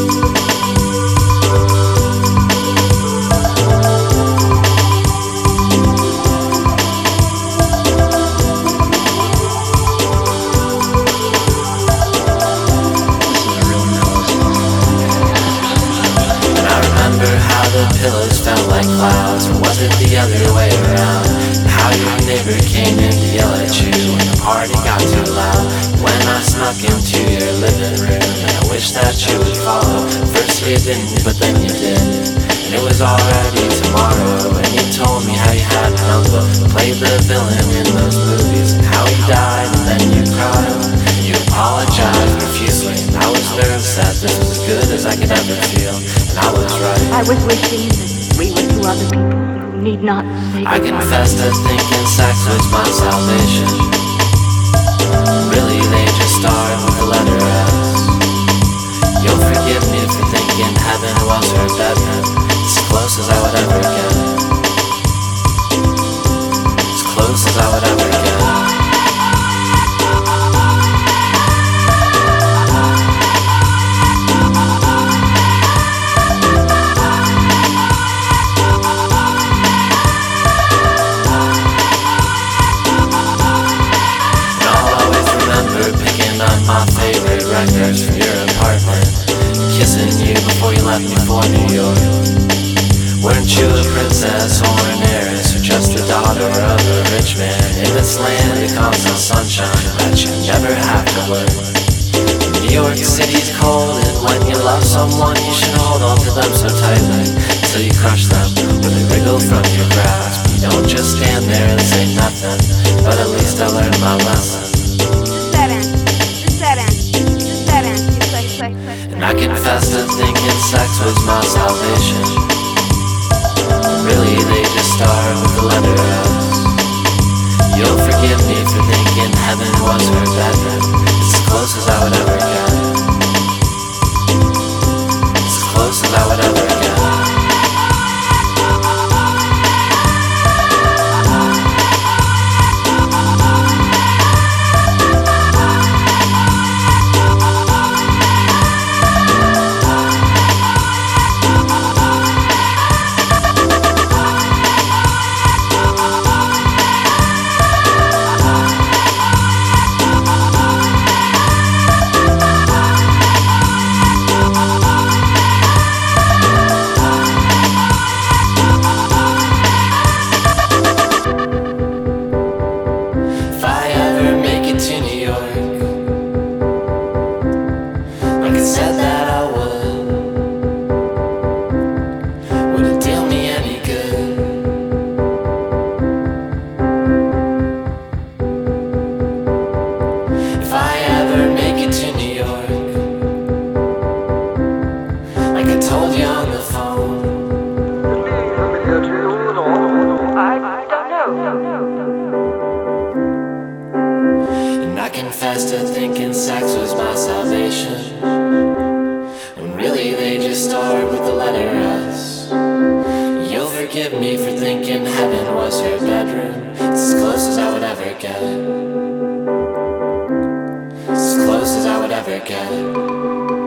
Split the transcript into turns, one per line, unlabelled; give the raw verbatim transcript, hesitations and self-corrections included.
Pillows felt like clouds, or was it the other way around? How your neighbor came in to yell at you when the party got too loud. When I snuck into your living room, and I wish that you would follow. First you didn't, but then you did, and it was already tomorrow. And you told me how you had an uncle who played the villain in those movies, and how he died, and then you cried. You apologized profusely, and I was nervous that this was as good as I could ever feel, and I was right.
I was wishing that we were two other people who need not say goodbye.
I confess to thinking sex was my salvation. Really, they just start with the letter S. You'll forgive me for thinking heaven was her bedroom, as close as I would ever get. As close as I would ever get. My favorite records from your apartment, kissing you before you left me for New York. Weren't you a princess or an heiress, or just the daughter of a rich man in this land of constant sunshine that you never have to work? New York City's cold, and when you love someone you should hold on to them so tightly till you crush them or they wriggle from your grasp. You don't just stand there and say nothing, but at least I learned my lesson. And I confess to thinking sex was my salvation. Really, they just start with the letter S. You'll forgive me for thinking heaven was her bedroom. It's as close as I would ever get. It's as close as I would ever get. And I confess to thinking sex was my salvation. When really they just start with the letter S. You'll forgive me for thinking heaven was her bedroom. It's as close as I would ever get. As close as I would ever get.